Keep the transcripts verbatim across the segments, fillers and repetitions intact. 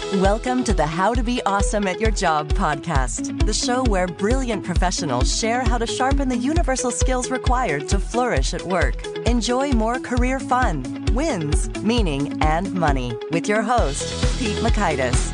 Welcome to the How to Be Awesome at Your Job podcast, the show where brilliant professionals share how to sharpen the universal skills required to flourish at work. Enjoy more career fun, wins, meaning, and money with your host, Pete Mockaitis.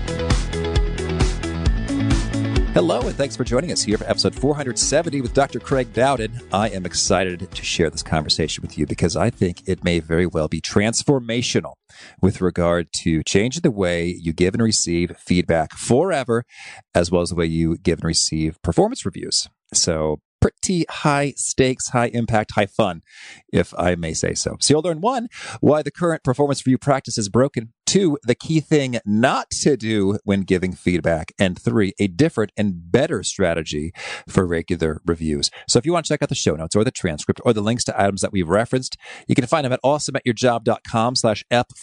Hello, and thanks for joining us here for episode four hundred seventy with Doctor Craig Dowden. I am excited to share this conversation with you because I think it may very well be transformational with regard to changing the way you give and receive feedback forever, as well as the way you give and receive performance reviews. So pretty high stakes, high impact, high fun, if I may say so. So you'll learn, one, why the current performance review practice is broken. Two, the key thing not to do when giving feedback. And three, a different and better strategy for regular reviews. So if you want to check out the show notes or the transcript or the links to items that we've referenced, you can find them at awesomeatyourjob.com slash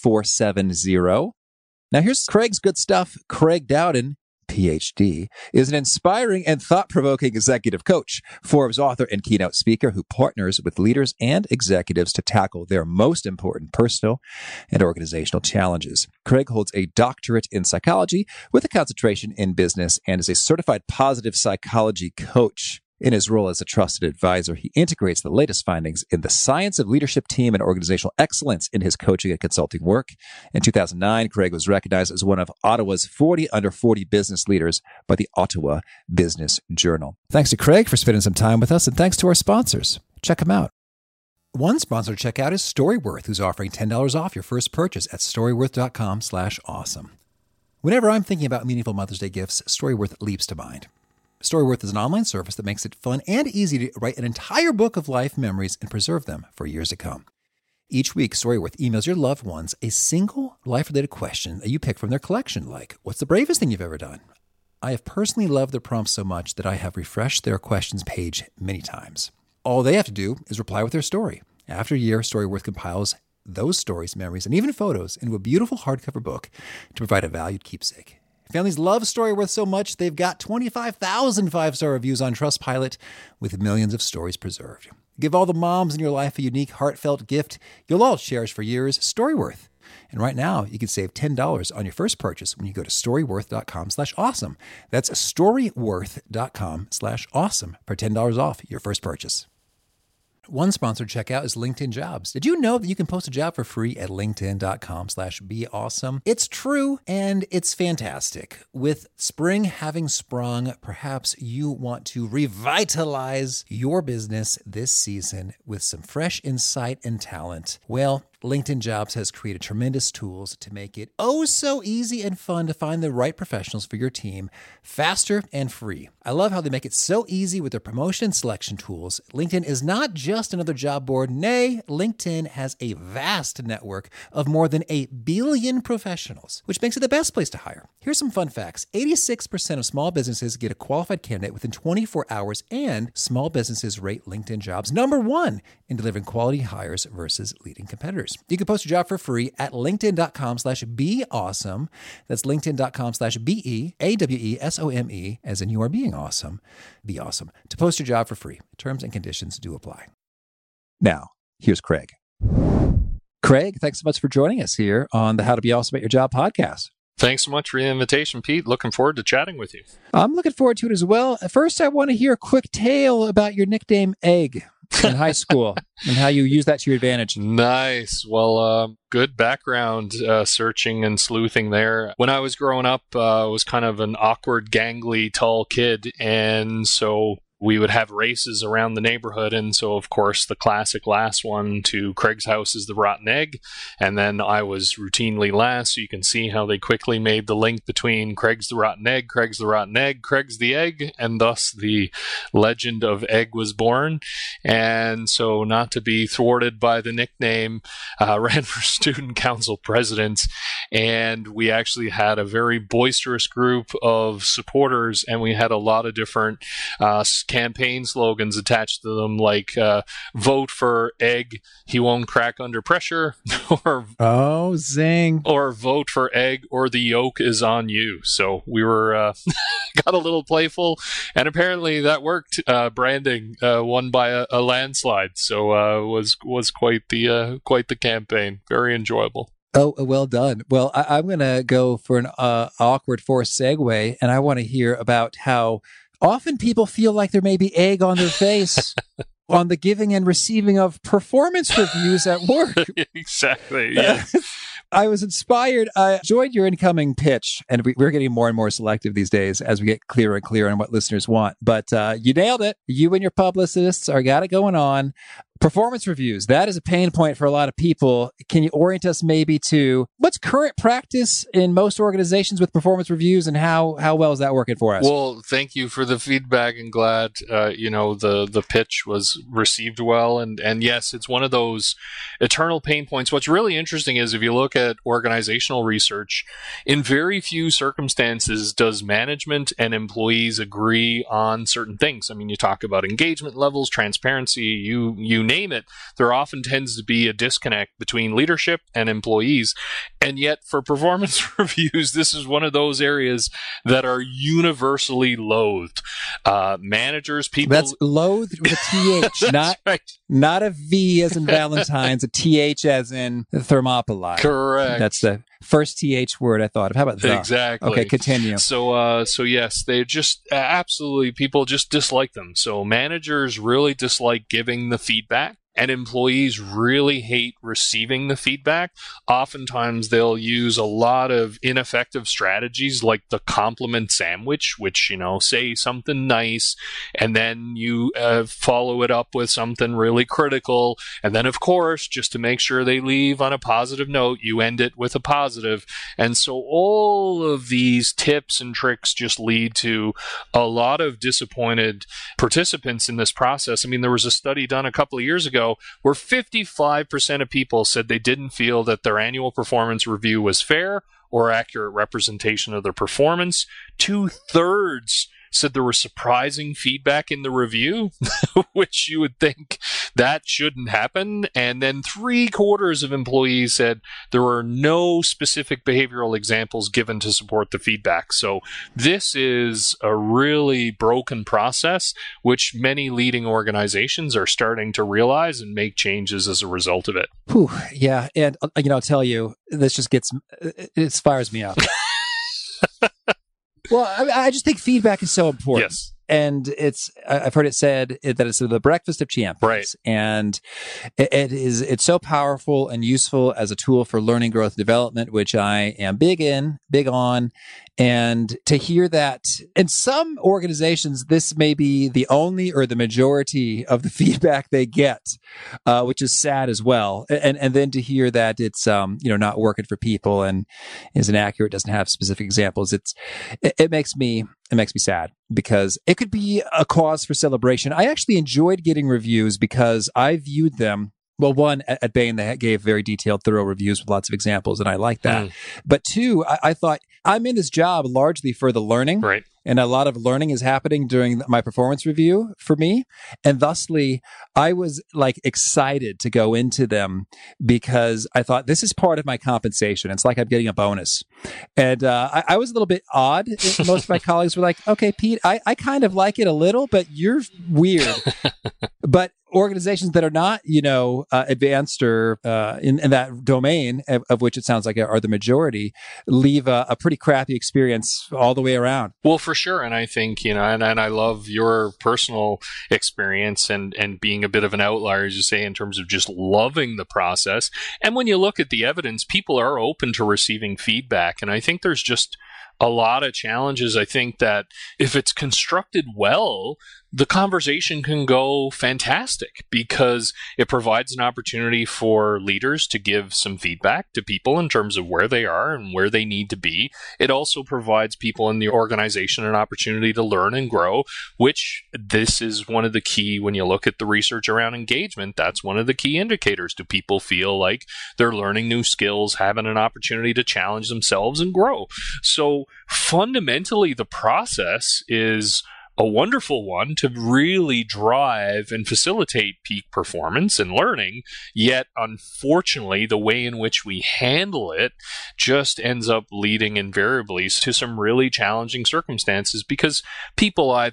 F470. Now here's Craig's good stuff. Craig Dowden, P H D, is an inspiring and thought-provoking executive coach, Forbes author and keynote speaker who partners with leaders and executives to tackle their most important personal and organizational challenges. Craig holds a doctorate in psychology with a concentration in business and is a certified positive psychology coach. In his role as a trusted advisor, he integrates the latest findings in the science of leadership, team, and organizational excellence in his coaching and consulting work. In two thousand nine, Craig was recognized as one of Ottawa's forty under forty business leaders by the Ottawa Business Journal. Thanks to Craig for spending some time with us, and thanks to our sponsors. Check them out. One sponsor to check out is Storyworth, who's offering ten dollars off your first purchase at storyworth.com slash awesome. Whenever I'm thinking about meaningful Mother's Day gifts, Storyworth leaps to mind. Storyworth is an online service that makes it fun and easy to write an entire book of life memories and preserve them for years to come. Each week, Storyworth emails your loved ones a single life-related question that you pick from their collection, like, what's the bravest thing you've ever done? I have personally loved their prompts so much that I have refreshed their questions page many times. All they have to do is reply with their story. After a year, Storyworth compiles those stories, memories, and even photos into a beautiful hardcover book to provide a valued keepsake. Families love Storyworth so much, they've got twenty-five thousand five-star reviews on Trustpilot with millions of stories preserved. Give all the moms in your life a unique, heartfelt gift you'll all cherish for years, Storyworth. And right now, you can save ten dollars on your first purchase when you go to storyworth.com slash awesome. That's storyworth.com slash awesome for ten dollars off your first purchase. One sponsored checkout is LinkedIn Jobs. Did you know that you can post a job for free at linkedin.com slash be awesome? It's true, and it's fantastic. With spring having sprung, perhaps you want to revitalize your business this season with some fresh insight and talent. Well, LinkedIn Jobs has created tremendous tools to make it oh so easy and fun to find the right professionals for your team faster and free. I love how they make it so easy with their promotion and selection tools. LinkedIn is not just another job board. Nay, LinkedIn has a vast network of more than a billion professionals, which makes it the best place to hire. Here's some fun facts. eighty-six percent of small businesses get a qualified candidate within twenty-four hours, and small businesses rate LinkedIn Jobs number one in delivering quality hires versus leading competitors. You can post your job for free at linkedin.com slash be awesome. That's linkedin.com slash B-E, A-W-E-S-O-M-E, as in you are being awesome. Be awesome. To post your job for free. Terms and conditions do apply. Now, here's Craig. Craig, thanks so much for joining us here on the How to Be Awesome at Your Job podcast. Thanks so much for the invitation, Pete. Looking forward to chatting with you. I'm looking forward to it as well. First, I want to hear a quick tale about your nickname, Egg, in high school and how you use that to your advantage. Nice. Well, uh, good background uh, searching and sleuthing there. When I was growing up, uh, I was kind of an awkward, gangly, tall kid. And so we would have races around the neighborhood. And so, of course, the classic last one to Craig's house is the rotten egg. And then I was routinely last. So you can see how they quickly made the link between Craig's the rotten egg, Craig's the rotten egg, Craig's the egg. And thus the legend of Egg was born. And so, not to be thwarted by the nickname, uh, ran for student council president. And we actually had a very boisterous group of supporters. And we had a lot of different uh, campaign slogans attached to them, like uh, vote for Egg, he won't crack under pressure, or oh zing, or vote for Egg, or the yoke is on you. So we were uh, got a little playful, and apparently that worked. Uh, branding uh, won by a, a landslide, so uh, was was quite the uh, quite the campaign. Very enjoyable. Oh, well done. Well, I, I'm going to go for an uh, awkward forced segue, and I want to hear about how often people feel like there may be egg on their face on the giving and receiving of performance reviews at work. Exactly. Yes. I was inspired. I enjoyed your incoming pitch, and we, we're getting more and more selective these days as we get clearer and clearer on what listeners want. But uh, you nailed it. You and your publicists are got it going on. Performance reviews, that is a pain point for a lot of people. Can you orient us maybe to what's current practice in most organizations with performance reviews, and how, how well is that working for us? Well, thank you for the feedback, and glad, uh, you know, the, the pitch was received well. And, and yes, it's one of those eternal pain points. What's really interesting is if you look at organizational research, in very few circumstances does management and employees agree on certain things. I mean, you talk about engagement levels, transparency, you, you name it, there often tends to be a disconnect between leadership and employees. And yet for performance reviews, this is one of those areas that are universally loathed. Uh, managers, people... That's loathed with a T H, not, right. not a V as in Valentine's, a T H as in Thermopylae. Correct. That's the first T H word I thought of. How about that? Exactly. Okay, continue. So, uh, so yes, they just absolutely, people just dislike them. So managers really dislike giving the feedback, and employees really hate receiving the feedback. Oftentimes, they'll use a lot of ineffective strategies like the compliment sandwich, which, you know, say something nice, and then you uh, follow it up with something really critical. And then, of course, just to make sure they leave on a positive note, you end it with a positive. And so all of these tips and tricks just lead to a lot of disappointed participants in this process. I mean, there was a study done a couple of years ago where fifty-five percent of people said they didn't feel that their annual performance review was fair or accurate representation of their performance. Two-thirds said there was surprising feedback in the review, which you would think that shouldn't happen. And then three quarters of employees said there were no specific behavioral examples given to support the feedback. So this is a really broken process, which many leading organizations are starting to realize and make changes as a result of it. Whew, yeah. And, you know, I'll tell you, this just gets, it fires me up. Well, I, I just think feedback is so important. Yes. And it's, I've heard it said that it's the breakfast of champions. Right. And it, it is, it's so powerful and useful as a tool for learning, growth, development, which I am big in, big on. And to hear that in some organizations, this may be the only or the majority of the feedback they get, uh, which is sad as well. And, and then to hear that it's, um, you know, not working for people and isn't accurate, doesn't have specific examples. It's, it, it makes me, it makes me sad because it could be a cause for celebration. I actually enjoyed getting reviews because I viewed them. Well, one, at, at Bain, they gave very detailed, thorough reviews with lots of examples, and I like that. Mm. But two, I, I thought I'm in this job largely for the learning. Right. And a lot of learning is happening during my performance review for me. And thusly, I was like excited to go into them because I thought this is part of my compensation. It's like I'm getting a bonus. And uh, I, I was a little bit odd. Most of my colleagues were like, okay, Pete, I, I kind of like it a little, but you're weird. But organizations that are not, you know, uh, advanced or uh, in, in that domain, of, of which it sounds like are the majority, leave a, a pretty crappy experience all the way around. Well, for sure. And I think, you know, and, and I love your personal experience and, and being a bit of an outlier, as you say, in terms of just loving the process. And when you look at the evidence, people are open to receiving feedback. And I think there's just a lot of challenges. I think that if it's constructed well, the conversation can go fantastic because it provides an opportunity for leaders to give some feedback to people in terms of where they are and where they need to be. It also provides people in the organization an opportunity to learn and grow, which this is one of the key, when you look at the research around engagement, that's one of the key indicators. Do people feel like they're learning new skills, having an opportunity to challenge themselves and grow? So fundamentally, the process is a wonderful one to really drive and facilitate peak performance and learning. Yet, unfortunately, the way in which we handle it just ends up leading invariably to some really challenging circumstances because people either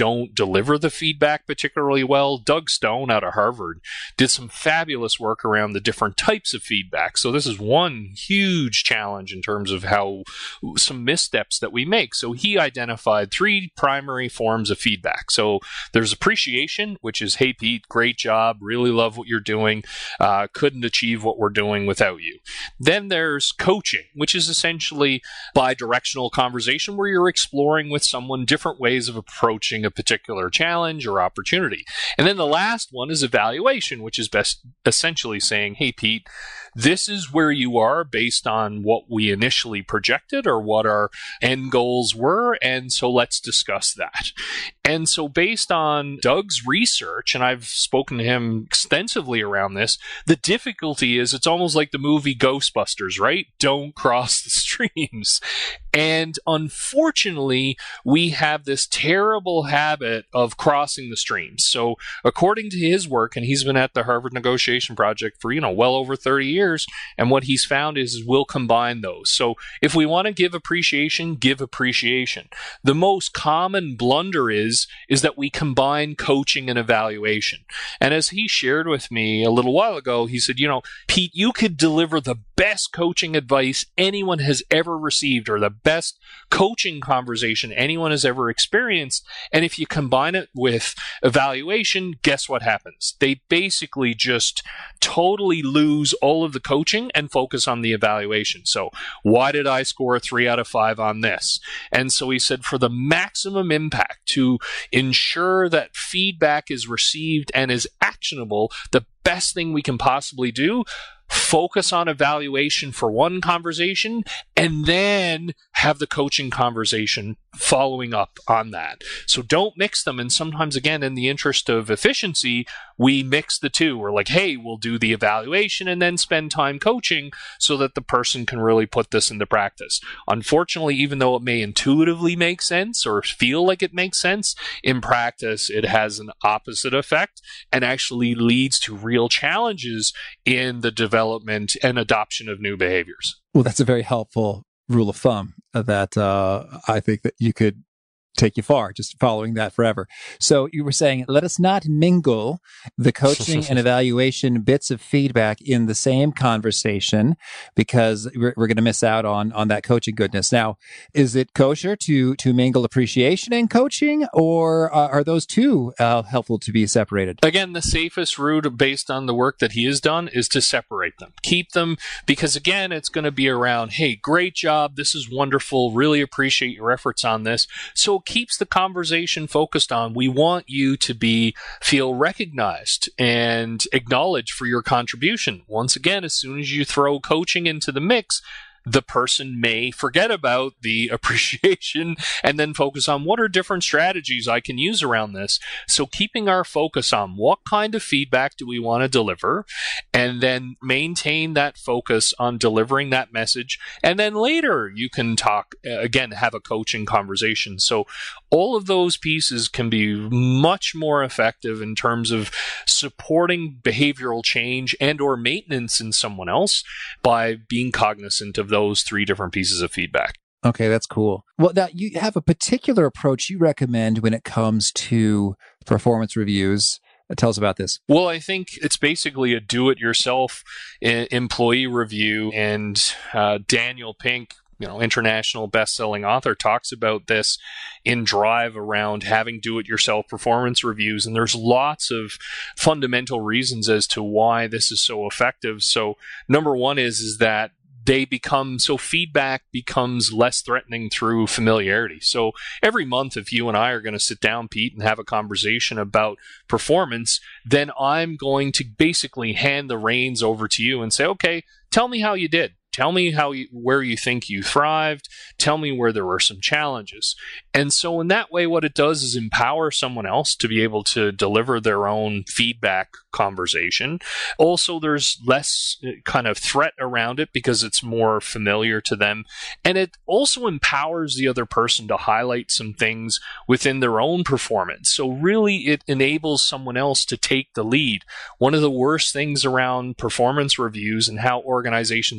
don't deliver the feedback particularly well. Doug Stone out of Harvard did some fabulous work around the different types of feedback. So this is one huge challenge in terms of how some missteps that we make. So he identified three primary forms of feedback. So there's appreciation, which is, hey, Pete, great job. Really love what you're doing. Uh, couldn't achieve what we're doing without you. Then there's coaching, which is essentially bi-directional conversation where you're exploring with someone different ways of approaching a particular challenge or opportunity. And then the last one is evaluation, which is best essentially saying, hey, Pete, this is where you are based on what we initially projected or what our end goals were, and so let's discuss that. And so based on Doug's research, and I've spoken to him extensively around this, the difficulty is it's almost like the movie Ghostbusters, right? Don't cross the streams. And unfortunately, we have this terrible habit of crossing the streams. So according to his work, and he's been at the Harvard Negotiation Project for, you know, well over thirty years, and what he's found is, is we'll combine those. So if we want to give appreciation, give appreciation. The most common blunder is, is that we combine coaching and evaluation. And as he shared with me a little while ago, he said, you know, Pete, you could deliver the best coaching advice anyone has ever received or the best coaching conversation anyone has ever experienced. And if you combine it with evaluation, guess what happens? They basically just totally lose all of the coaching and focus on the evaluation. So why did I score a three out of five on this? And so he said, for the maximum impact, to ensure that feedback is received and is actionable, the best thing we can possibly do, focus on evaluation for one conversation and then have the coaching conversation following up on that. So don't mix them. And sometimes, again, in the interest of efficiency, we mix the two. We're like, hey, we'll do the evaluation and then spend time coaching so that the person can really put this into practice. Unfortunately, even though it may intuitively make sense or feel like it makes sense, in practice, it has an opposite effect and actually leads to real challenges in the development and adoption of new behaviors. Well, that's a very helpful rule of thumb that uh, I think that you could take you far, just following that forever. So you were saying, let us not mingle the coaching and evaluation bits of feedback in the same conversation because we're, we're going to miss out on, on that coaching goodness. Now, is it kosher to, to mingle appreciation and coaching, or uh, are those two uh, helpful to be separated? Again, the safest route based on the work that he has done is to separate them. Keep them, because again, it's going to be around, hey, great job. This is wonderful. Really appreciate your efforts on this. So keeps the conversation focused on, we want you to be feel recognized and acknowledged for your contribution. Once again, as soon as you throw coaching into the mix, the person may forget about the appreciation and then focus on what are different strategies I can use around this. So keeping our focus on what kind of feedback do we want to deliver, and then maintain that focus on delivering that message. And then later you can talk, again, have a coaching conversation. So all of those pieces can be much more effective in terms of supporting behavioral change and or maintenance in someone else by being cognizant of those three different pieces of feedback. Okay, that's cool. Well, now you have a particular approach you recommend when it comes to performance reviews. Tell us about this. Well, I think it's basically a do-it-yourself I- employee review, and uh, Daniel Pink, you know, international best-selling author, talks about this in Drive around having do-it-yourself performance reviews. And there's lots of fundamental reasons as to why this is so effective. So number one is, is that they become, so feedback becomes less threatening through familiarity. So every month, if you and I are going to sit down, Pete, and have a conversation about performance, then I'm going to basically hand the reins over to you and say, okay, tell me how you did. Tell me how you, where you think you thrived. Tell me where there were some challenges. And so in that way, what it does is empower someone else to be able to deliver their own feedback conversation. Also, there's less kind of threat around it because it's more familiar to them. And it also empowers the other person to highlight some things within their own performance. So really, it enables someone else to take the lead. One of the worst things around performance reviews and how organizations typically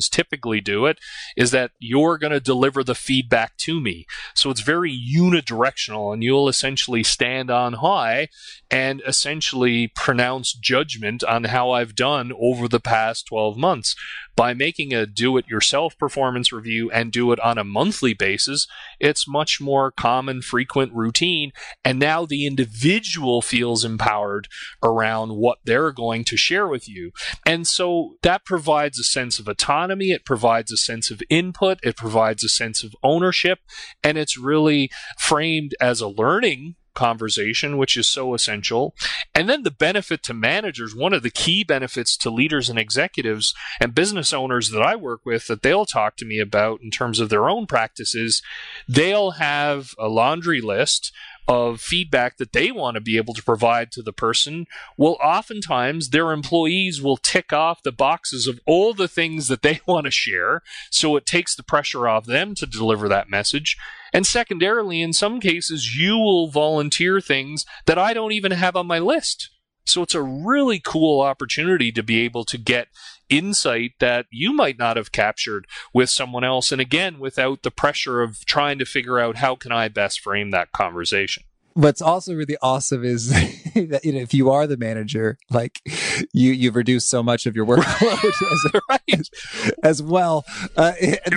typically do it, is that you're going to deliver the feedback to me. So it's very unidirectional, and you'll essentially stand on high and essentially pronounce judgment on how I've done over the past twelve months. By making a do-it-yourself performance review and do it on a monthly basis, it's much more common, frequent, routine, and now the individual feels empowered around what they're going to share with you. And so that provides a sense of autonomy, it provides a sense of input, it provides a sense of ownership, and it's really framed as a learning conversation, which is so essential. And then the benefit to managers, one of the key benefits to leaders and executives and business owners that I work with that they'll talk to me about in terms of their own practices, they'll have a laundry list of feedback that they want to be able to provide to the person. Well, oftentimes their employees will tick off the boxes of all the things that they want to share, so it takes the pressure off them to deliver that message. And secondarily, in some cases, you will volunteer things that I don't even have on my list. So it's a really cool opportunity to be able to get insight that you might not have captured with someone else. And again, without the pressure of trying to figure out how can I best frame that conversation. What's also really awesome is that, you know, if you are the manager, like you, you've reduced so much of your workload as, right. as well. Uh,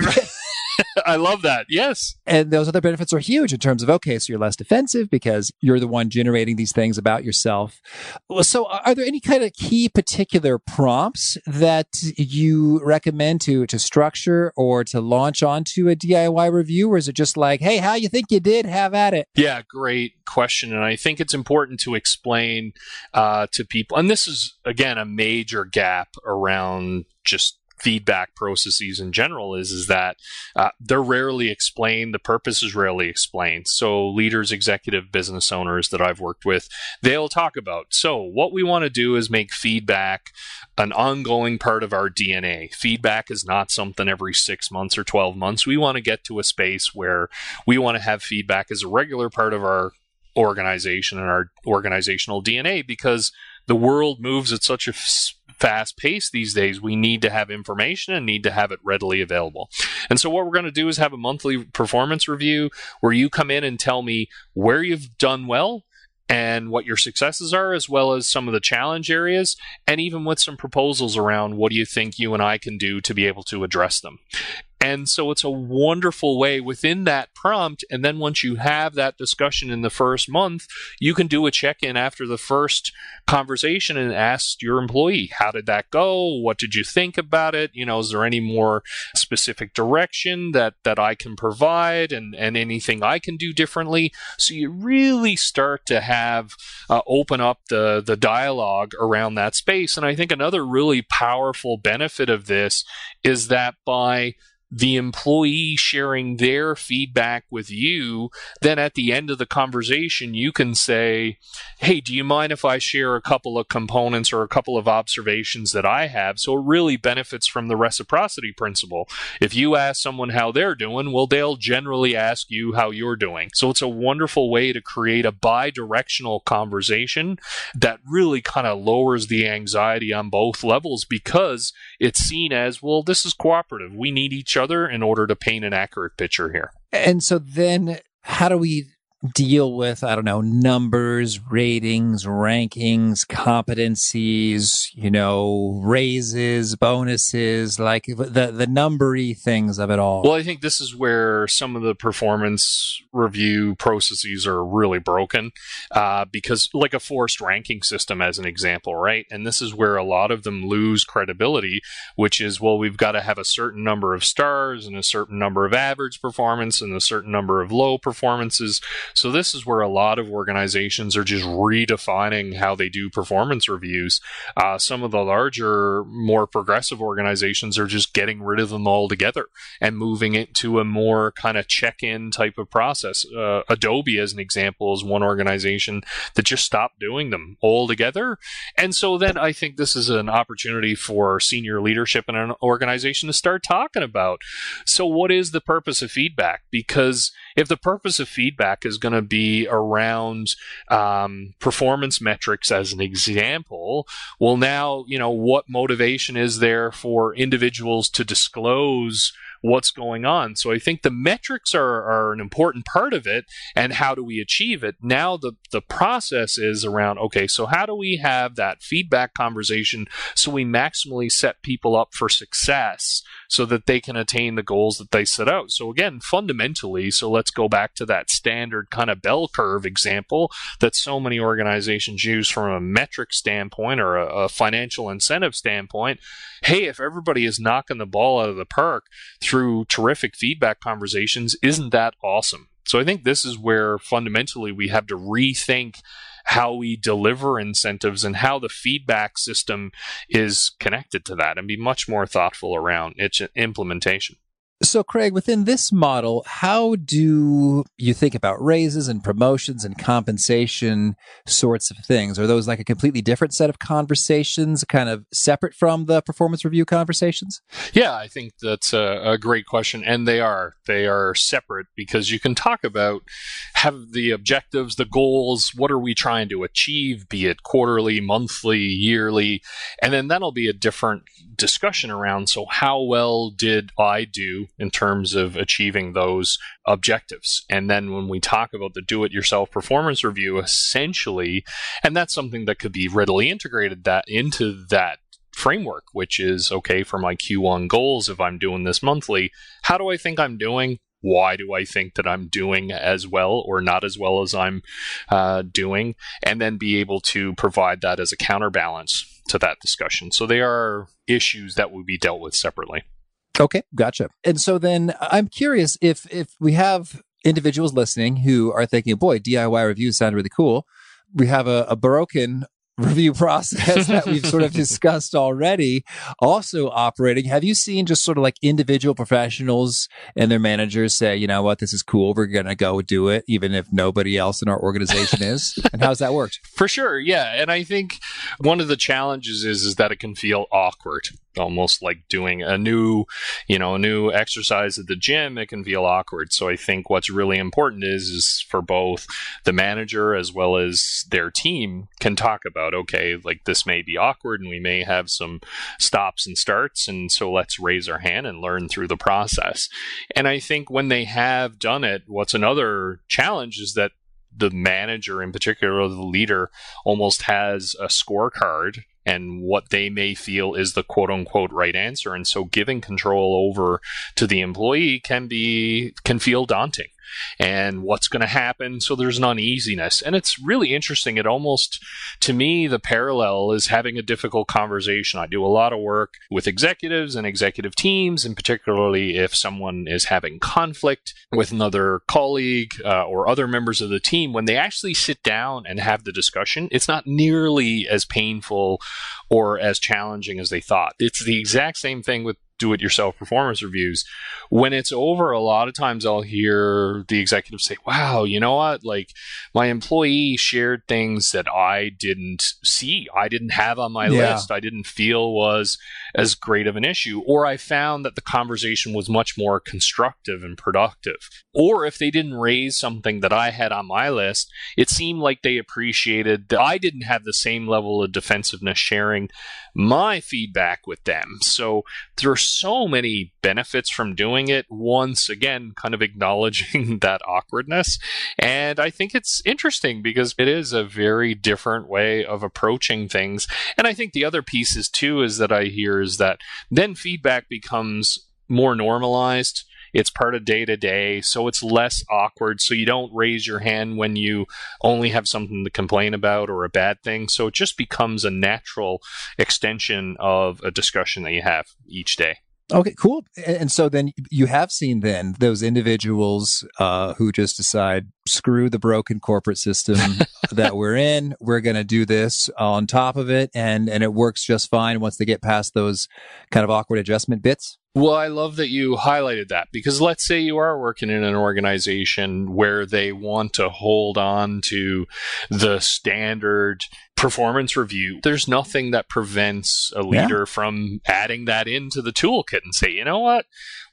I love that. Yes. And those other benefits are huge in terms of, okay, so you're less defensive because you're the one generating these things about yourself. So are there any kind of key particular prompts that you recommend to, to structure or to launch onto a D I Y review? Or is it just like, hey, how you think you did? Have at it. Yeah, great question. And I think it's important to explain uh, to people, and this is, again, a major gap around just feedback processes in general is, is that uh, they're rarely explained. The purpose is rarely explained. So leaders, executive business owners that I've worked with, they'll talk about, so what we want to do is make feedback an ongoing part of our D N A. Feedback is not something every six months or twelve months. We want to get to a space where we want to have feedback as a regular part of our organization and our organizational D N A, because the world moves at such a f- fast pace these days. We need to have information and need to have it readily available. And so what we're going to do is have a monthly performance review where you come in and tell me where you've done well and what your successes are, as well as some of the challenge areas, and even with some proposals around what do you think you and I can do to be able to address them. And so it's a wonderful way within that prompt. And then once you have that discussion in the first month, you can do a check-in after the first conversation and ask your employee, how did that go? What did you think about it? You know, is there any more specific direction that, that I can provide, and, and anything I can do differently? So you really start to have, uh, open up the, the dialogue around that space. And I think another really powerful benefit of this is that by the employee sharing their feedback with you, then at the end of the conversation, you can say, hey, do you mind if I share a couple of components or a couple of observations that I have? So it really benefits from the reciprocity principle. If you ask someone how they're doing, well, they'll generally ask you how you're doing. So it's a wonderful way to create a bi-directional conversation that really kind of lowers the anxiety on both levels, because it's seen as, well, this is cooperative. We need each other in order to paint an accurate picture here. And so then how do we deal with, I don't know, numbers, ratings, rankings, competencies, you know, raises, bonuses, like the, the numbery things of it all? Well, I think this is where some of the performance review processes are really broken, uh, because like a forced ranking system as an example, right? And this is where a lot of them lose credibility, which is, well, we've got to have a certain number of stars and a certain number of average performance and a certain number of low performances. So this is where a lot of organizations are just redefining how they do performance reviews. Uh, some of the larger, more progressive organizations are just getting rid of them altogether and moving it to a more kind of check-in type of process. Uh, Adobe, as an example, is one organization that just stopped doing them altogether. And so then I think this is an opportunity for senior leadership in an organization to start talking about, so what is the purpose of feedback? Because if the purpose of feedback is is going to be around um, performance metrics as an example. Well, now, you know, what motivation is there for individuals to disclose what's going on? So I think the metrics are, are an important part of it, and how do we achieve it? Now the, the process is around, okay, so how do we have that feedback conversation so we maximally set people up for success so that they can attain the goals that they set out? So again, fundamentally, so let's go back to that standard kind of bell curve example that so many organizations use from a metric standpoint or a, a financial incentive standpoint. Hey, if everybody is knocking the ball out of the park through terrific feedback conversations, isn't that awesome? So I think this is where fundamentally we have to rethink how we deliver incentives and how the feedback system is connected to that, and be much more thoughtful around its implementation. So, Craig, within this model, how do you think about raises and promotions and compensation sorts of things? Are those like a completely different set of conversations, kind of separate from the performance review conversations? Yeah, I think that's a, a great question. And they are. They are separate, because you can talk about have the objectives, the goals, what are we trying to achieve, be it quarterly, monthly, yearly, and then that'll be a different discussion around, so how well did I do in terms of achieving those objectives? And then when we talk about the do-it-yourself performance review, essentially, and that's something that could be readily integrated that into that framework, which is, okay, for my Q one goals, if I'm doing this monthly, how do I think I'm doing? Why do I think that I'm doing as well or not as well as I'm uh, doing? And then be able to provide that as a counterbalance to that discussion. So they are issues that will be dealt with separately. Okay, gotcha. And so then I'm curious if if we have individuals listening who are thinking, boy, D I Y reviews sound really cool. We have a, a broken review process that we've sort of discussed already also operating. Have you seen just sort of like individual professionals and their managers say, you know what, this is cool, we're going to go do it, even if nobody else in our organization is? And how's that worked? For sure, yeah. And I think one of the challenges is, is that it can feel awkward. Almost like doing a new, you know, a new exercise at the gym, it can feel awkward. So I think what's really important is, is for both the manager as well as their team can talk about, okay, like this may be awkward and we may have some stops and starts. And so let's raise our hand and learn through the process. And I think when they have done it, what's another challenge is that the manager, in particular, the leader, almost has a scorecard and what they may feel is the quote unquote right answer. And so giving control over to the employee can be, can feel daunting. And what's going to happen? So there's an uneasiness. And it's really interesting. It almost, to me, the parallel is having a difficult conversation. I do a lot of work with executives and executive teams, and particularly if someone is having conflict with another colleague uh, or other members of the team, when they actually sit down and have the discussion, it's not nearly as painful or as challenging as they thought. It's the exact same thing with do-it-yourself performance reviews. When it's over, a lot of times I'll hear the executive say, wow, you know what? Like, my employee shared things that I didn't see, I didn't have on my Yeah. list, I didn't feel was as great of an issue. Or I found that the conversation was much more constructive and productive. Or if they didn't raise something that I had on my list, it seemed like they appreciated that I didn't have the same level of defensiveness sharing my feedback with them. So there are so many benefits from doing it, once again, kind of acknowledging that awkwardness. And I think it's interesting because it is a very different way of approaching things. And I think the other pieces too is that I hear is that then feedback becomes more normalized. It's part of day to day, so it's less awkward. So you don't raise your hand when you only have something to complain about or a bad thing. So it just becomes a natural extension of a discussion that you have each day. Okay, cool. And so then you have seen then those individuals uh, who just decide, screw the broken corporate system that we're in. We're going to do this on top of it. And, and it works just fine once they get past those kind of awkward adjustment bits. Well, I love that you highlighted that, because let's say you are working in an organization where they want to hold on to the standard performance review. There's nothing that prevents a leader yeah. from adding that into the toolkit and say, you know what?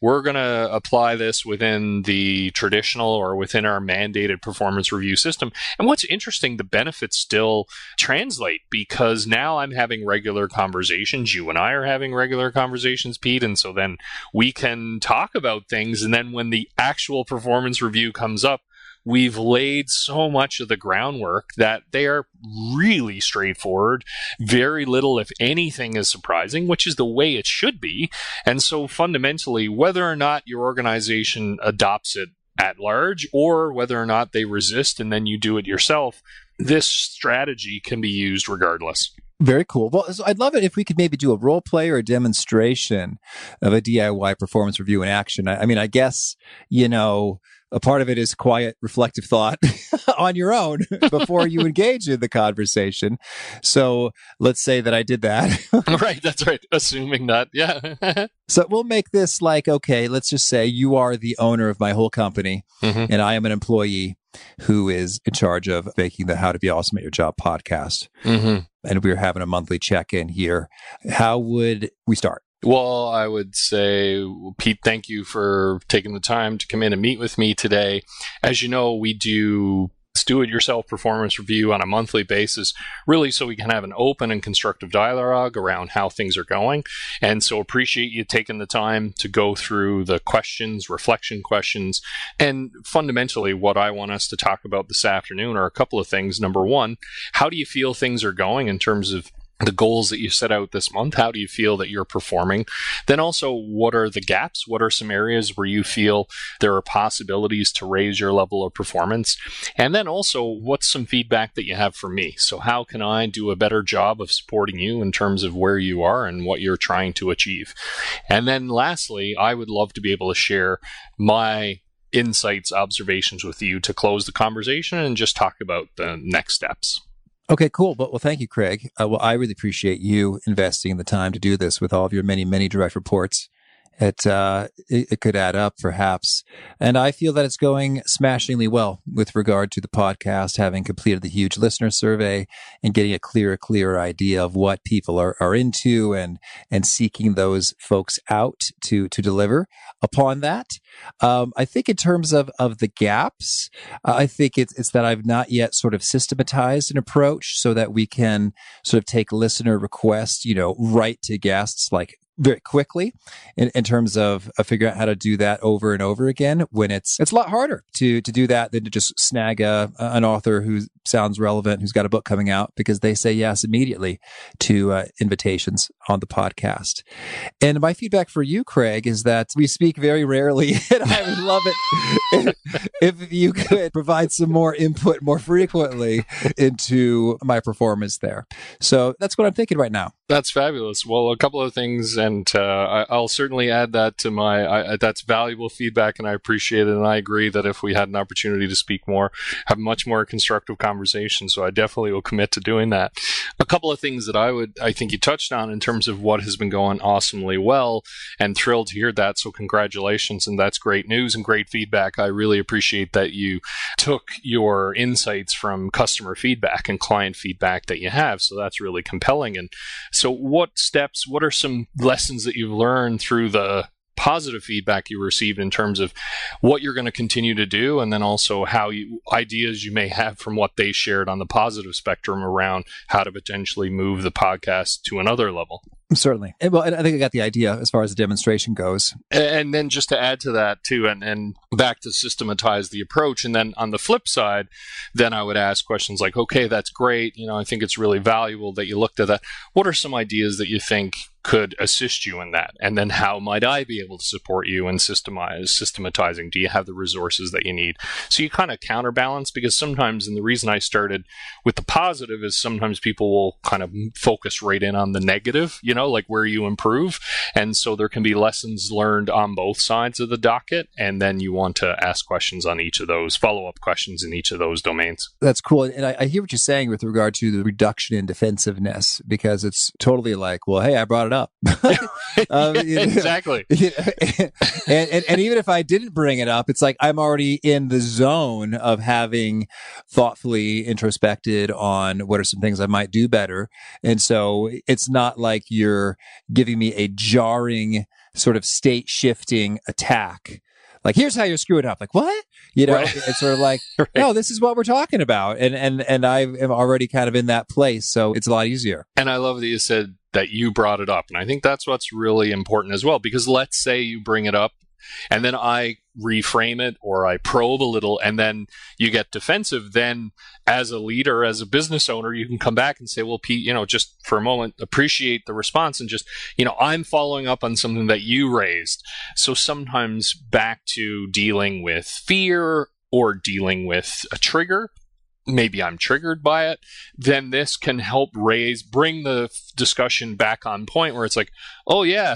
we're going to apply this within the traditional or within our mandated performance review system. And what's interesting, the benefits still translate, because now I'm having regular conversations. You and I are having regular conversations, Pete. And so then we can talk about things. And then when the actual performance review comes up, we've laid so much of the groundwork that they are really straightforward. Very little, if anything, is surprising, which is the way it should be. And so fundamentally, whether or not your organization adopts it at large, or whether or not they resist and then you do it yourself, this strategy can be used regardless. Very cool. Well, so I'd love it if we could maybe do a role play or a demonstration of a D I Y performance review in action. I, I mean, I guess, you know, a part of it is quiet, reflective thought on your own before you engage in the conversation. So let's say that I did that. Right, that's right. Assuming that, yeah. So we'll make this like, okay, let's just say you are the owner of my whole company, mm-hmm. and I am an employee who is in charge of making the How to Be Awesome at Your Job podcast. Mm-hmm. And we're having a monthly check-in here. How would we start? Well, I would say, Pete, thank you for taking the time to come in and meet with me today. As you know, we do do-it-yourself performance review on a monthly basis, really so we can have an open and constructive dialogue around how things are going. And so appreciate you taking the time to go through the questions, reflection questions. And fundamentally, what I want us to talk about this afternoon are a couple of things. Number one, how do you feel things are going in terms of the goals that you set out this month? How do you feel that you're performing? Then also, what are the gaps? What are some areas where you feel there are possibilities to raise your level of performance? And then also, what's some feedback that you have for me? So how can I do a better job of supporting you in terms of where you are and what you're trying to achieve? And then lastly, I would love to be able to share my insights, observations with you to close the conversation and just talk about the next steps. Okay, cool. But well, thank you, Craig. Uh, well, I really appreciate you investing the time to do this with all of your many, many direct reports. It, uh, it, it could add up, perhaps. And I feel that it's going smashingly well with regard to the podcast, having completed the huge listener survey and getting a clearer, clearer idea of what people are, are into and, and seeking those folks out to, to deliver upon that. Um, I think in terms of, of the gaps, uh, I think it's, it's that I've not yet sort of systematized an approach so that we can sort of take listener requests, you know, right to guests, like very quickly in, in terms of, of figuring out how to do that over and over again, when it's it's a lot harder to to do that than to just snag a, an author who sounds relevant, who's got a book coming out, because they say yes immediately to uh, invitations on the podcast. And my feedback for you, Craig, is that we speak very rarely, and I would love it if, if you could provide some more input more frequently into my performance there. So that's what I'm thinking right now. That's fabulous. Well, a couple of things, and uh, I, I'll certainly add that to my, I, that's valuable feedback, and I appreciate it. And I agree that if we had an opportunity to speak more, have much more constructive conversation. So I definitely will commit to doing that. A couple of things that I would, I think you touched on in terms of what has been going awesomely well, and thrilled to hear that. So congratulations. And that's great news and great feedback. I really appreciate that you took your insights from customer feedback and client feedback that you have. So that's really compelling. And so what steps, what are some lessons that you've learned through the positive feedback you received in terms of what you're going to continue to do, and then also how you, ideas you may have from what they shared on the positive spectrum around how to potentially move the podcast to another level? Certainly. And, well, I think I got the idea as far as the demonstration goes. And then just to add to that too, and, and back to systematize the approach. And then on the flip side, then I would ask questions like, okay, that's great. You know, I think it's really valuable that you looked at that. What are some ideas that you think could assist you in that? And then how might I be able to support you in systemize, systematizing? Do you have the resources that you need? So you kind of counterbalance, because sometimes, and the reason I started with the positive is sometimes people will kind of focus right in on the negative, you know, like where you improve. And so there can be lessons learned on both sides of the docket. And then you want to ask questions on each of those, follow-up questions in each of those domains. That's cool. And I, I hear what you're saying with regard to the reduction in defensiveness, because it's totally like, well, hey, I brought it up. um, yeah, exactly. You know, and, and, and even if I didn't bring it up, it's like I'm already in the zone of having thoughtfully introspected on what are some things I might do better. And so it's not like you're giving me a jarring sort of state shifting attack. Like, here's how you're screwing up. Like, what? You know, right. It's sort of like, right. no, this is what we're talking about. And, and, and I am already kind of in that place. So it's a lot easier. And I love that you said that you brought it up. And I think that's what's really important as well, because let's say you bring it up and then I reframe it or I probe a little and then you get defensive. Then as a leader, as a business owner, you can come back and say, well, Pete, you know, just for a moment, appreciate the response and just, you know, I'm following up on something that you raised. So sometimes back to dealing with fear or dealing with a trigger. Maybe I'm triggered by it, then this can help raise, bring the discussion back on point where it's like, oh yeah,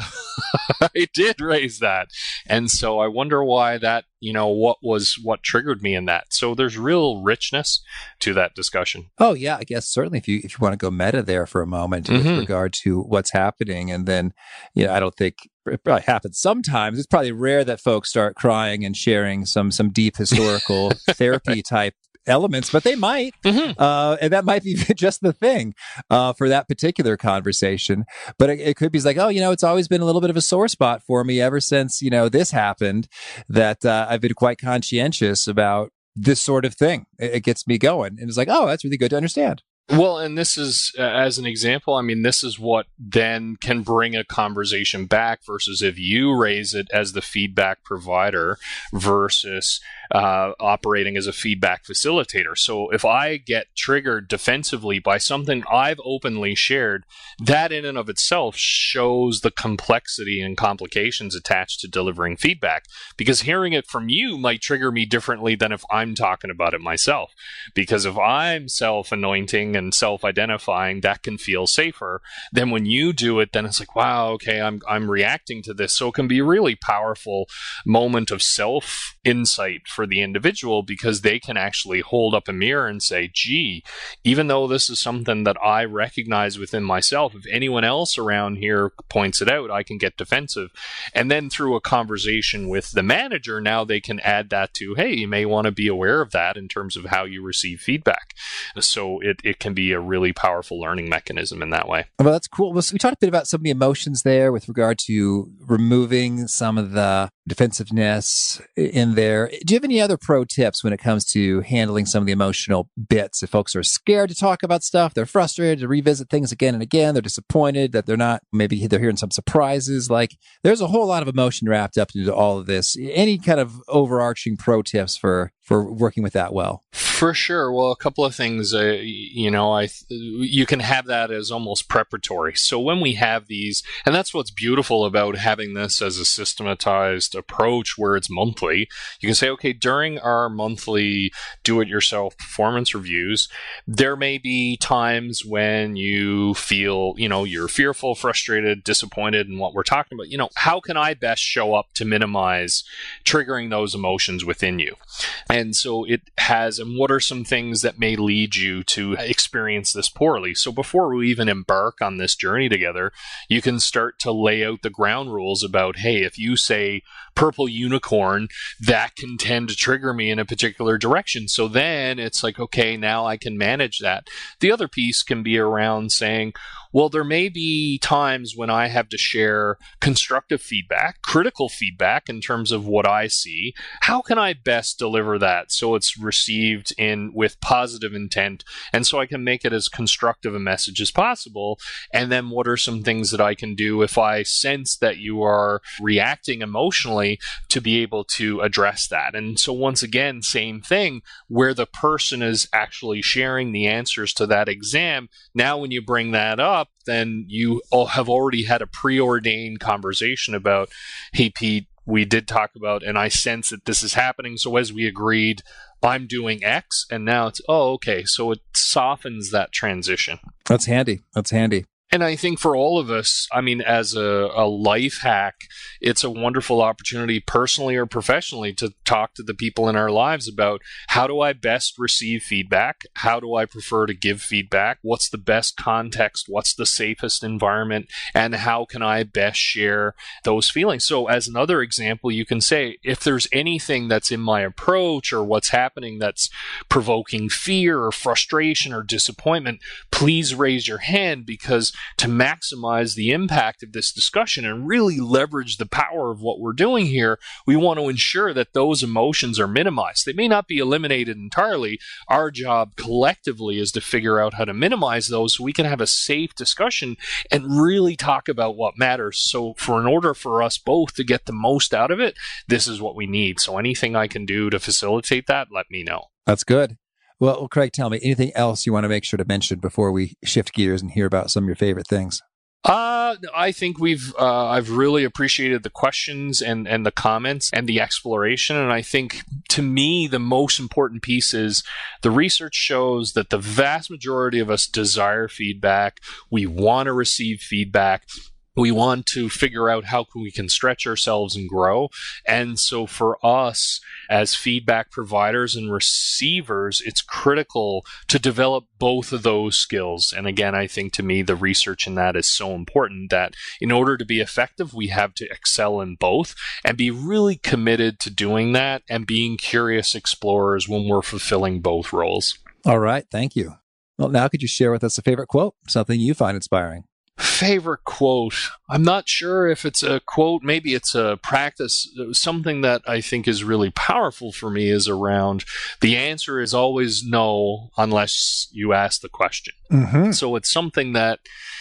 I did raise that. And so I wonder why that, you know, what was, what triggered me in that. So there's real richness to that discussion. Oh yeah, I guess certainly if you, if you want to go meta there for a moment mm-hmm. with regard to what's happening. And then, you know, I don't think it probably happens sometimes. It's probably rare that folks start crying and sharing some, some deep historical therapy type elements, but they might. Mm-hmm. Uh, and that might be just the thing uh, for that particular conversation. But it, it could be like, oh, you know, it's always been a little bit of a sore spot for me ever since, you know, this happened, that uh, I've been quite conscientious about this sort of thing. It, it gets me going. And it's like, oh, that's really good to understand. Well, and this is, uh, as an example, I mean, this is what then can bring a conversation back versus if you raise it as the feedback provider versus uh, operating as a feedback facilitator. So if I get triggered defensively by something I've openly shared, that in and of itself shows the complexity and complications attached to delivering feedback, because hearing it from you might trigger me differently than if I'm talking about it myself. Because if I'm self-anointing and self-identifying, that can feel safer. Then when you do it, then it's like, wow, okay, I'm I'm reacting to this. So it can be a really powerful moment of self-insight for the individual, because they can actually hold up a mirror and say, gee, even though this is something that I recognize within myself, if anyone else around here points it out, I can get defensive. And then through a conversation with the manager, now they can add that to, hey, you may want to be aware of that in terms of how you receive feedback. So it, it can be a really powerful learning mechanism in that way. Well, that's cool. Well, so we talked a bit about some of the emotions there with regard to removing some of the defensiveness in there. Do you have any other pro tips when it comes to handling some of the emotional bits? If folks are scared to talk about stuff, they're frustrated to revisit things again and again, they're disappointed that they're not, maybe they're hearing some surprises. Like, there's a whole lot of emotion wrapped up into all of this. Any kind of overarching pro tips for for working with that well? For sure. Well, a couple of things, uh, you know, I you can have that as almost preparatory. So when we have these, and that's what's beautiful about having this as a systematized approach where it's monthly, you can say, okay, during our monthly do-it-yourself performance reviews, there may be times when you feel, you know, you're fearful, frustrated, disappointed in what we're talking about. You know, how can I best show up to minimize triggering those emotions within you? And so it has, and what are some things that may lead you to experience this poorly? So before we even embark on this journey together, you can start to lay out the ground rules about, hey, if you say purple unicorn, that can tend to trigger me in a particular direction. So then it's like, okay, now I can manage that. The other piece can be around saying, well, there may be times when I have to share constructive feedback, critical feedback in terms of what I see. How can I best deliver that so it's received in with positive intent, and so I can make it as constructive a message as possible? And then what are some things that I can do if I sense that you are reacting emotionally to be able to address that? And so once again, same thing, where the person is actually sharing the answers to that exam. Now when you bring that up, then you all have already had a preordained conversation about, hey, Pete, we did talk about, and I sense that this is happening. So as we agreed, I'm doing X, and now it's, oh, okay. So it softens that transition. That's handy. That's handy. And I think for all of us, I mean, as a, a life hack, it's a wonderful opportunity personally or professionally to talk to the people in our lives about, how do I best receive feedback? How do I prefer to give feedback? What's the best context? What's the safest environment? And how can I best share those feelings? So as another example, you can say, if there's anything that's in my approach or what's happening that's provoking fear or frustration or disappointment, please raise your hand, because to maximize the impact of this discussion and really leverage the power of what we're doing here, we want to ensure that those emotions are minimized. They may not be eliminated entirely. Our job collectively is to figure out how to minimize those so we can have a safe discussion and really talk about what matters. So for in order for us both to get the most out of it, this is what we need. So anything I can do to facilitate that, let me know. That's good. Well, well, Craig, tell me, anything else you want to make sure to mention before we shift gears and hear about some of your favorite things? Uh, I think we've, uh, I've really appreciated the questions and, and the comments and the exploration. And I think to me, the most important piece is the research shows that the vast majority of us desire feedback. We want to receive feedback. We want to figure out how we can stretch ourselves and grow. And so for us as feedback providers and receivers, it's critical to develop both of those skills. And again, I think to me, the research in that is so important that in order to be effective, we have to excel in both and be really committed to doing that and being curious explorers when we're fulfilling both roles. All right. Thank you. Well, now could you share with us a favorite quote, something you find inspiring? Favorite quote. I'm not sure if it's a quote. Maybe it's a practice. Something that I think is really powerful for me is around the answer is always no unless you ask the question. Mm-hmm. So it's something that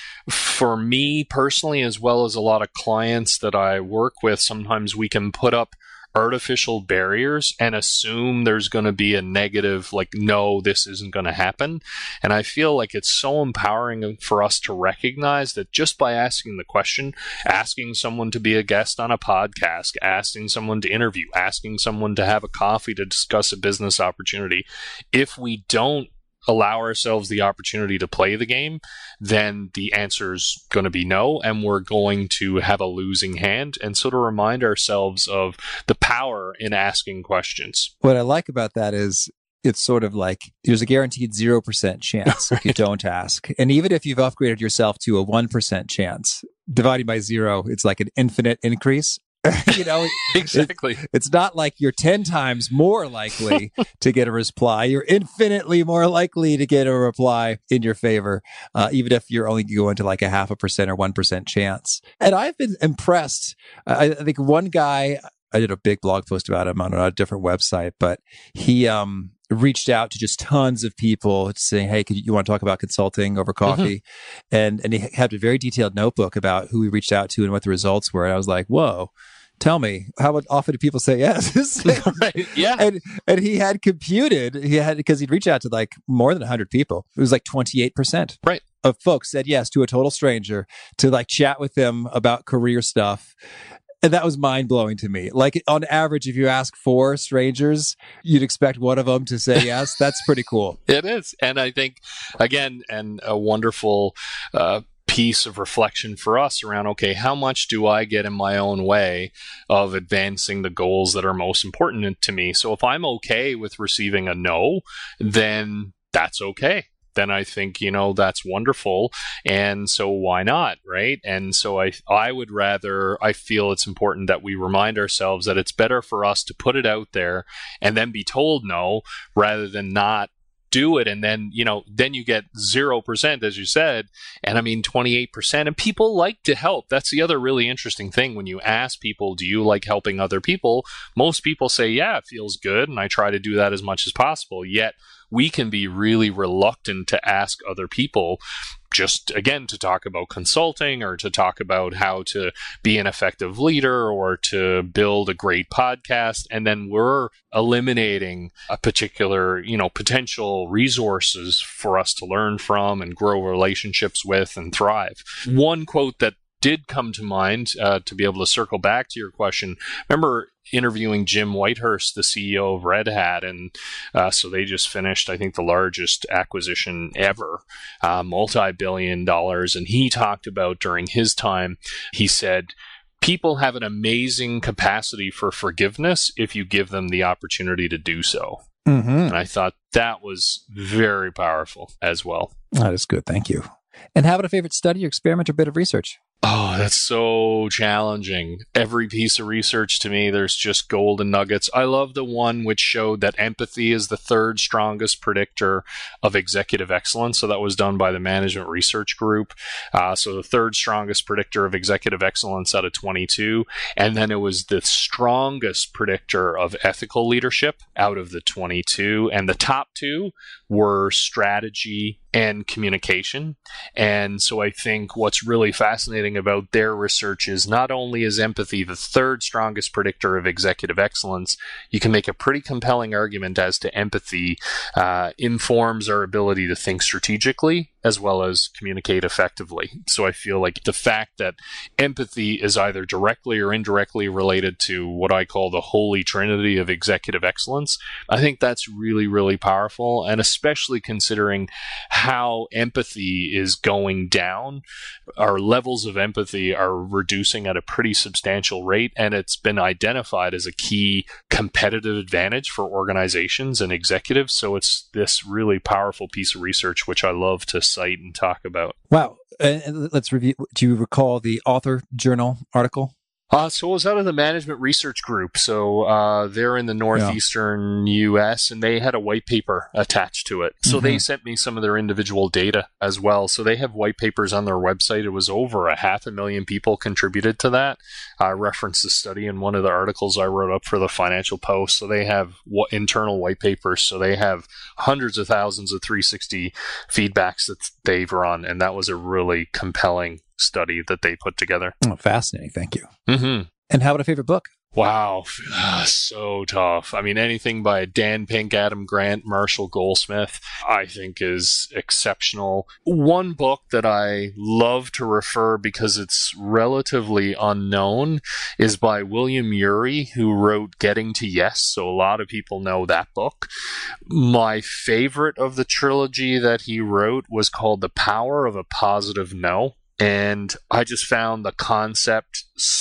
for me personally, as well as a lot of clients that I work with, sometimes we can put up artificial barriers and assume there's going to be a negative, like, no, this isn't going to happen. And I feel like it's so empowering for us to recognize that just by asking the question, asking someone to be a guest on a podcast, asking someone to interview, asking someone to have a coffee to discuss a business opportunity, if we don't allow ourselves the opportunity to play the game, then the answer is going to be no, and we're going to have a losing hand. And so to remind ourselves of the power in asking questions. What I like about that is it's sort of like there's a guaranteed zero percent chance right. if you don't ask. And even if you've upgraded yourself to a one percent chance, dividing by zero, it's like an infinite increase. You know, exactly. It, it's not like you're ten times more likely to get a reply. You're infinitely more likely to get a reply in your favor, uh, even if you're only going to like a half a percent or one percent chance. And I've been impressed. I, I think one guy, I did a big blog post about him on a different website, but he um, reached out to just tons of people saying, hey, could you, you want to talk about consulting over coffee? Mm-hmm. And, and he had a very detailed notebook about who he reached out to and what the results were. And I was like, whoa. Tell me, how often do people say yes? Right. Yeah. And and he had computed, he had, because he'd reached out to like more than one hundred people. It was like twenty-eight percent right. of folks said yes to a total stranger to like chat with them about career stuff. And that was mind blowing to me. Like on average, if you ask four strangers, you'd expect one of them to say yes. That's pretty cool. It is. And I think, again, and a wonderful uh piece of reflection for us around, okay, how much do I get in my own way of advancing the goals that are most important to me? So if I'm okay with receiving a no, then that's okay. Then I think, you know, that's wonderful. And so why not, right? And so I I would rather, I feel it's important that we remind ourselves that it's better for us to put it out there and then be told no rather than not do it. And then, you know, then you get zero percent, as you said, and I mean, twenty-eight percent. And people like to help. That's the other really interesting thing. When you ask people, do you like helping other people? Most people say, yeah, it feels good. And I try to do that as much as possible. Yet we can be really reluctant to ask other people just, again, to talk about consulting or to talk about how to be an effective leader or to build a great podcast. And then we're eliminating a particular, you know, potential resources for us to learn from and grow relationships with and thrive. Mm-hmm. One quote that did come to mind, uh, to be able to circle back to your question, remember interviewing Jim Whitehurst, the C E O of Red Hat, and uh, so they just finished, I think, the largest acquisition ever, uh, multi-billion dollars, and he talked about during his time, he said, people have an amazing capacity for forgiveness if you give them the opportunity to do so. Mm-hmm. And I thought that was very powerful as well. That is good. Thank you. And how about a favorite study or experiment or bit of research? Oh, that's so challenging. Every piece of research to me, there's just golden nuggets. I love the one which showed that empathy is the third strongest predictor of executive excellence. So that was done by the Management Research Group. Uh, so the third strongest predictor of executive excellence out of twenty-two. And then it was the strongest predictor of ethical leadership out of the twenty-two. And the top two were strategy and communication. And so I think what's really fascinating about their research is not only is empathy the third strongest predictor of executive excellence, you can make a pretty compelling argument as to empathy uh, informs our ability to think strategically as well as communicate effectively. So I feel like the fact that empathy is either directly or indirectly related to what I call the holy trinity of executive excellence, I think that's really, really powerful. And especially considering how empathy is going down, our levels of empathy are reducing at a pretty substantial rate, and it's been identified as a key competitive advantage for organizations and executives. So it's this really powerful piece of research, which I love to cite and talk about. Wow. And let's review. Do you recall the author journal article? Uh, so it was out of the Management Research Group. So uh, they're in the northeastern yeah. U S, and they had a white paper attached to it. So mm-hmm. they sent me some of their individual data as well. So they have white papers on their website. It was over a half a million people contributed to that. I referenced the study in one of the articles I wrote up for the Financial Post. So they have w- internal white papers. So they have hundreds of thousands of three sixty feedbacks that they've run. And that was a really compelling study that they put together. Oh, fascinating. Thank you. Mm-hmm. And how about a favorite book? Wow. So tough. I mean, anything by Dan Pink, Adam Grant, Marshall Goldsmith, I think is exceptional. One book that I love to refer because it's relatively unknown is by William Ury, who wrote Getting to Yes. So a lot of people know that book. My favorite of the trilogy that he wrote was called The Power of a Positive No. And I just found the concept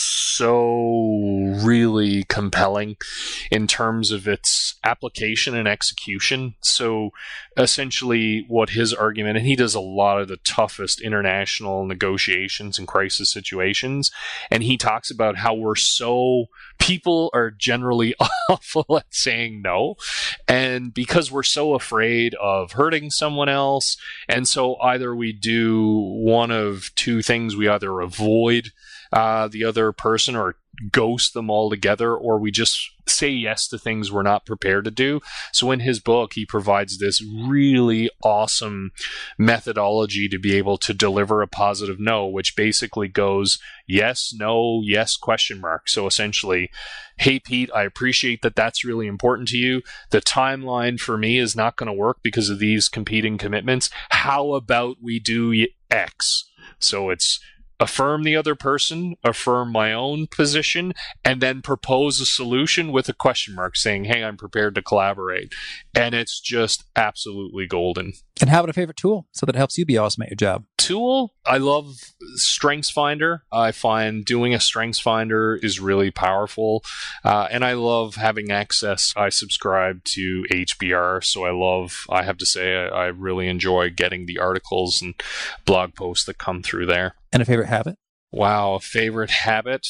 so really compelling in terms of its application and execution. So essentially what his argument, and he does a lot of the toughest international negotiations and crisis situations, and he talks about how we're so, people are generally awful at saying no, and because we're so afraid of hurting someone else, and so either we do one of two things: we either avoid uh, the other person or ghost them altogether, or we just say yes to things we're not prepared to do. So in his book, he provides this really awesome methodology to be able to deliver a positive no, which basically goes yes, no, yes, question mark. So essentially, hey, Pete, I appreciate that that's really important to you. The timeline for me is not going to work because of these competing commitments. How about we do X? So it's affirm the other person, affirm my own position, and then propose a solution with a question mark saying, hey, I'm prepared to collaborate. And it's just absolutely golden. And how about a favorite tool so that helps you be awesome at your job? Tool, I love StrengthsFinder. I find doing a StrengthsFinder is really powerful. Uh, and I love having access. I subscribe to H B R, so I love, I have to say, I, I really enjoy getting the articles and blog posts that come through there. And a favorite habit? Wow, a favorite habit?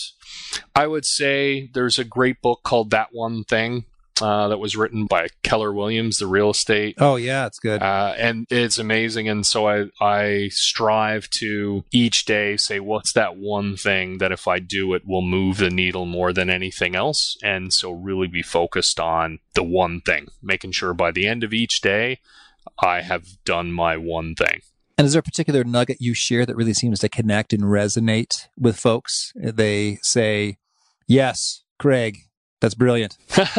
I would say there's a great book called That One Thing. Uh, that was written by Keller Williams, the real estate. Oh, yeah, it's good. Uh, and it's amazing. And so I, I strive to each day say, what's that one thing that if I do it will move the needle more than anything else? And so really be focused on the one thing, making sure by the end of each day, I have done my one thing. And is there a particular nugget you share that really seems to connect and resonate with folks? They say, yes, Craig, that's brilliant.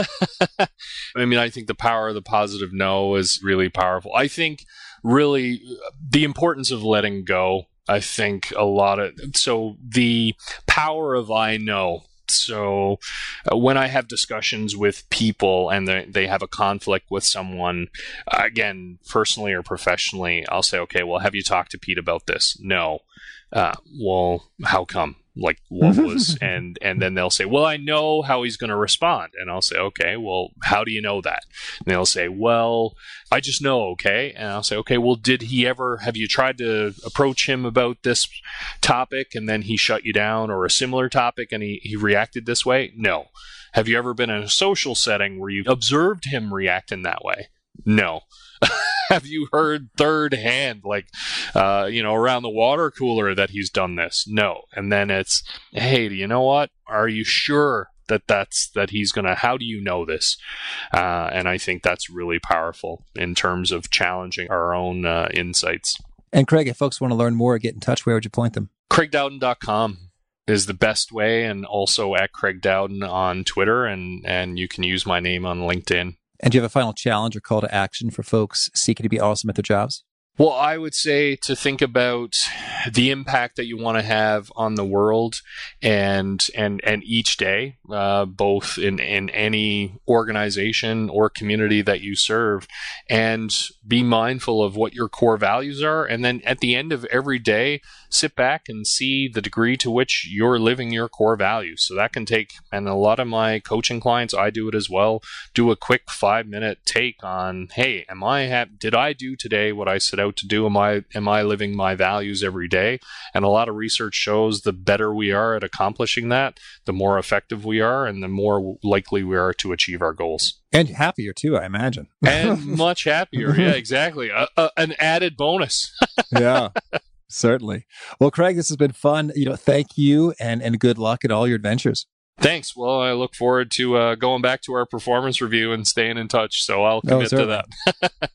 I mean, I think the power of the positive no is really powerful. I think really the importance of letting go. I think a lot of, so the power of I know. So uh, when I have discussions with people and they, they have a conflict with someone, again, personally or professionally, I'll say, okay, well, have you talked to Pete about this? No. Uh, well, how come? like what was, and, and then they'll say, well, I know how he's going to respond. And I'll say, okay, well, how do you know that? And they'll say, well, I just know, okay. And I'll say, okay, well, did he ever, have you tried to approach him about this topic and then he shut you down, or a similar topic and he, he reacted this way? No. Have you ever been in a social setting where you observed him reacting that way? No. Have you heard third hand, like, uh, you know, around the water cooler that he's done this? No. And then it's, hey, do you know what? Are you sure that that's, that he's going to, how do you know this? Uh, and I think that's really powerful in terms of challenging our own uh, insights. And Craig, if folks want to learn more, get in touch, where would you point them? Craig Dowden dot com is the best way, and also at Craig Dowden on Twitter, and, and you can use my name on LinkedIn. And do you have a final challenge or call to action for folks seeking to be awesome at their jobs? Well, I would say to think about the impact that you want to have on the world and and and each day, uh, both in, in any organization or community that you serve, and be mindful of what your core values are. And then at the end of every day, sit back and see the degree to which you're living your core values. So that can take, and a lot of my coaching clients, I do it as well, do a quick five minute take on, hey, am I ha- did I do today what I set out to do? Am I am I living my values every day? And a lot of research shows the better we are at accomplishing that, the more effective we are, and the more likely we are to achieve our goals. And happier too, I imagine. And much happier. Yeah, exactly. A, a, an added bonus. Yeah. Certainly. Well, Craig, this has been fun. You know, thank you, and, and good luck at all your adventures. Thanks. Well, I look forward to uh, going back to our performance review and staying in touch. So I'll commit oh, to that.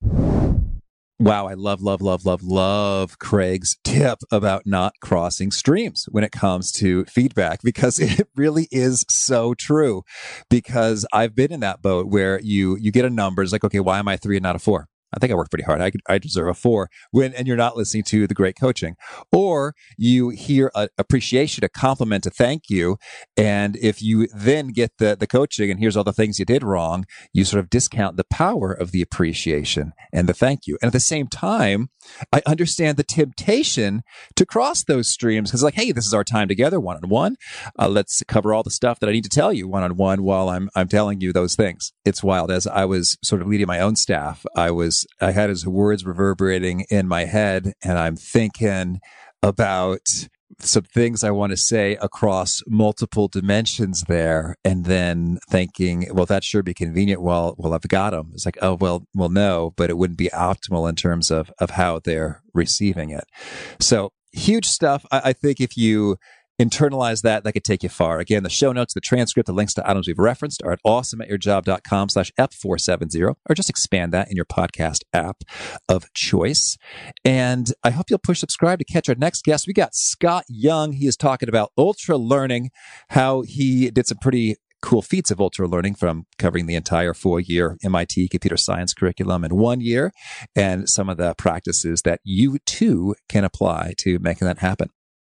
Wow, I love, love, love, love, love Craig's tip about not crossing streams when it comes to feedback, because it really is so true. Because I've been in that boat where you you get a number, it's like, okay, why am I three and not a four? I think I worked pretty hard. I could, I deserve a four. When and you're not listening to the great coaching, or you hear a appreciation, a compliment, a thank you, and if you then get the the coaching and here's all the things you did wrong, you sort of discount the power of the appreciation and the thank you. And at the same time, I understand the temptation to cross those streams, because like, hey, this is our time together, one on one. Uh, let's cover all the stuff that I need to tell you one on one while I'm I'm telling you those things. It's wild. As I was sort of leading my own staff, I was. I had his words reverberating in my head, and I'm thinking about some things I want to say across multiple dimensions there, and then thinking, well, that sure be convenient. Well, well, I've got them. It's like, oh, well, well, no, but it wouldn't be optimal in terms of of how they're receiving it. So huge stuff. I, I think if you internalize that, that could take you far. Again, the show notes, the transcript, the links to items we've referenced are at awesomeatyourjob.com slash F470, or just expand that in your podcast app of choice. And I hope you'll push subscribe to catch our next guest. We got Scott Young. He is talking about ultra learning, how he did some pretty cool feats of ultra learning, from covering the entire four-year M I T computer science curriculum in one year, and some of the practices that you too can apply to making that happen.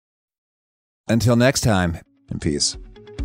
Until next time, in peace.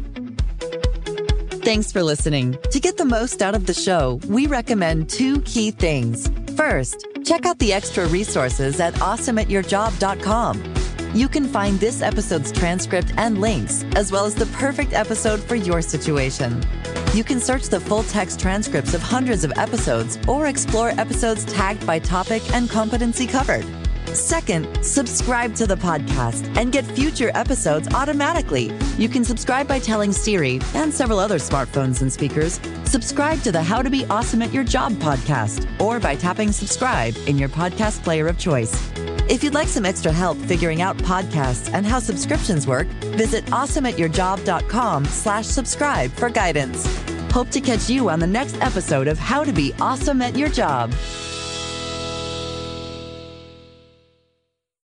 Thanks for listening. To get the most out of the show, we recommend two key things. First, check out the extra resources at awesome at your job dot com. You can find this episode's transcript and links, as well as the perfect episode for your situation. You can search the full text transcripts of hundreds of episodes, or explore episodes tagged by topic and competency covered. Second, subscribe to the podcast and get future episodes automatically. You can subscribe by telling Siri and several other smartphones and speakers, subscribe to the How to Be Awesome at Your Job podcast, or by tapping subscribe in your podcast player of choice. If you'd like some extra help figuring out podcasts and how subscriptions work, visit awesome at your job dot com slash subscribe for guidance. Hope to catch you on the next episode of How to Be Awesome at Your Job.